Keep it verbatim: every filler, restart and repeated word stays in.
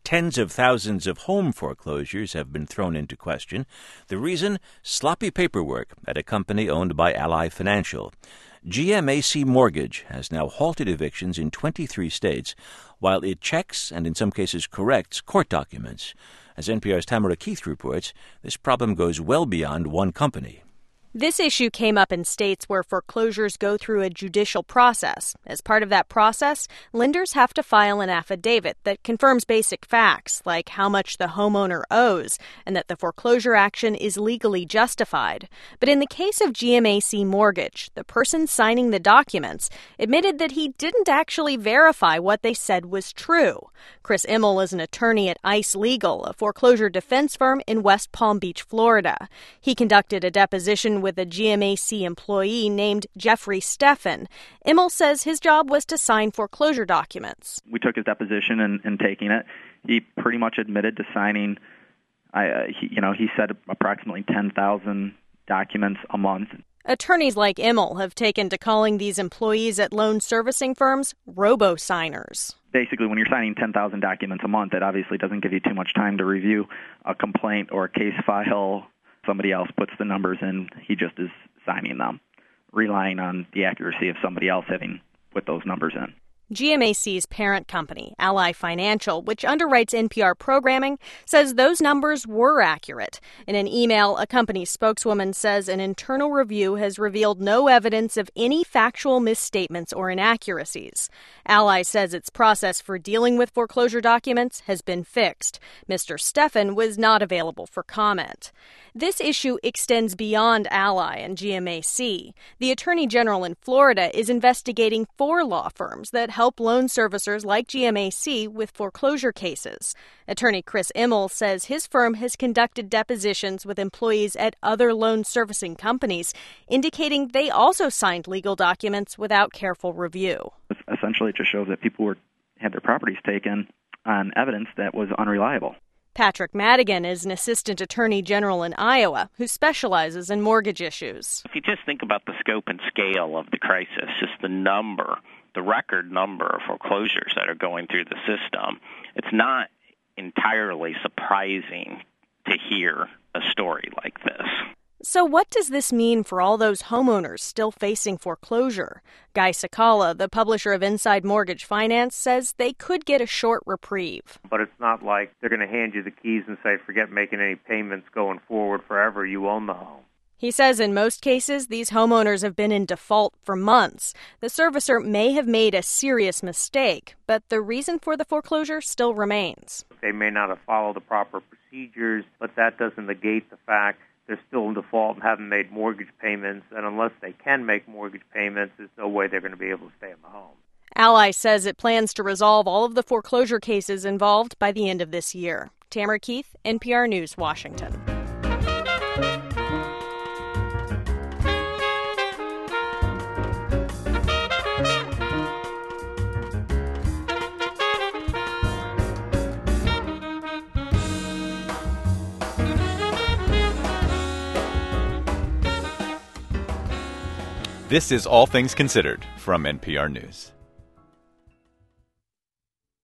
tens of thousands of home foreclosures have been thrown into question. The reason? Sloppy paperwork at a company owned by Ally Financial. G M A C Mortgage has now halted evictions in twenty-three states while it checks and in some cases corrects court documents. As N P R's Tamara Keith reports, this problem goes well beyond one company. This issue came up in states where foreclosures go through a judicial process. As part of that process, lenders have to file an affidavit that confirms basic facts, like how much the homeowner owes and that the foreclosure action is legally justified. But in the case of G M A C Mortgage, the person signing the documents admitted that he didn't actually verify what they said was true. Chris Immel is an attorney at ICE Legal, a foreclosure defense firm in West Palm Beach, Florida. He conducted a deposition with a G M A C employee named Jeffrey Steffen. Immel says his job was to sign foreclosure documents. We took his deposition and, and taking it, he pretty much admitted to signing, I, uh, he, you know, he said approximately ten thousand documents a month. Attorneys like Immel have taken to calling these employees at loan servicing firms robo-signers. Basically, when you're signing ten thousand documents a month, it obviously doesn't give you too much time to review a complaint or a case file. Somebody else puts the numbers in, he just is signing them, relying on the accuracy of somebody else having put those numbers in. G M A C's parent company, Ally Financial, which underwrites N P R programming, says those numbers were accurate. In an email, a company spokeswoman says an internal review has revealed no evidence of any factual misstatements or inaccuracies. Ally says its process for dealing with foreclosure documents has been fixed. Mister Steffen was not available for comment. This issue extends beyond Ally and G M A C. The Attorney General in Florida is investigating four law firms that help loan servicers like G M A C with foreclosure cases. Attorney Chris Immel says his firm has conducted depositions with employees at other loan servicing companies, indicating they also signed legal documents without careful review. Essentially, it just shows that people were had their properties taken on evidence that was unreliable. Patrick Madigan is an assistant attorney general in Iowa who specializes in mortgage issues. If you just think about the scope and scale of the crisis, just the number, the record number of foreclosures that are going through the system, it's not entirely surprising to hear a story like this. So what does this mean for all those homeowners still facing foreclosure? Guy Cicala, the publisher of Inside Mortgage Finance, says they could get a short reprieve. But it's not like they're going to hand you the keys and say, forget making any payments going forward forever, you own the home. He says in most cases, these homeowners have been in default for months. The servicer may have made a serious mistake, but the reason for the foreclosure still remains. They may not have followed the proper procedures, but that doesn't negate the fact they're still in default and haven't made mortgage payments, and unless they can make mortgage payments, there's no way they're going to be able to stay in the home. Ally says it plans to resolve all of the foreclosure cases involved by the end of this year. Tamara Keith, N P R News, Washington. This is All Things Considered from N P R News.